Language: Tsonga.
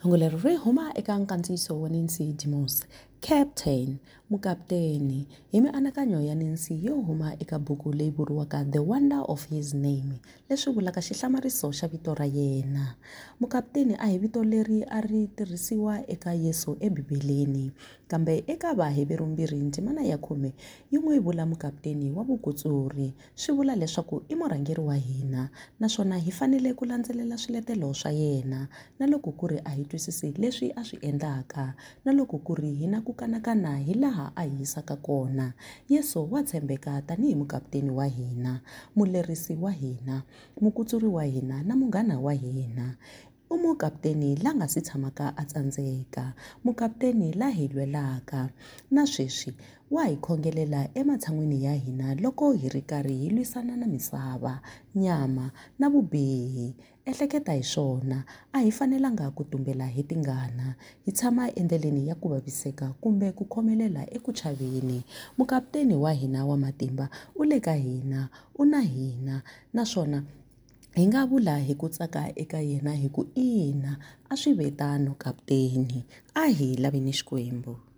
Hungu leri ri huma eka nkandziyiso wa Nancy Dimos, Captain, mukapteni, hi mianakanyo ya Nancy yo huma eka buku leyi vuriwaka The Wonder of His Name, leswi vulaka xihlamariso xa vito ra yena. Mukapteni a hi vito leri a ri tirhisiwa eka Yesu ebibeleni, kambe eka Vahiberi ndzimana ya 10 yi n'wi vula mukapteni wa vukutsuri. Swi vula leswaku i murhangeri wa hina, naswona hi fanele ku landzelela swiletelo swa yena, na loko ku ri a hi twisisi leswi a swi endlaka, na loko ku ri hi na ku kanakana hi laha a hi yisaka kona. Yesu wa tshembeka tanihi mukapteni wa hina, mulerisi wa hina, mukutsuri wa hina na munghana wa hina. U mukapteni la nga si tshamaka a tsandzeka, mukapteni la hi lwelaka, na sweswi wa hi khongelela ematshan'wini ya hina loko hi ri karhi hi lwisana na misava, nyama na vubihi. Ehleketa hi swona, a hi fanelanga ku tumbela hi tingana, hi tshama endleleni ya ku vaviseka kumbe ku khomelela eku chaveni. Mukapteni wa hina wa matimba u le ka hina, u na hina, naswona hi nga vula hi ku tsaka eka yena hi ku ina, a swi ve tano kapteni, a hi laveni Xikwembu.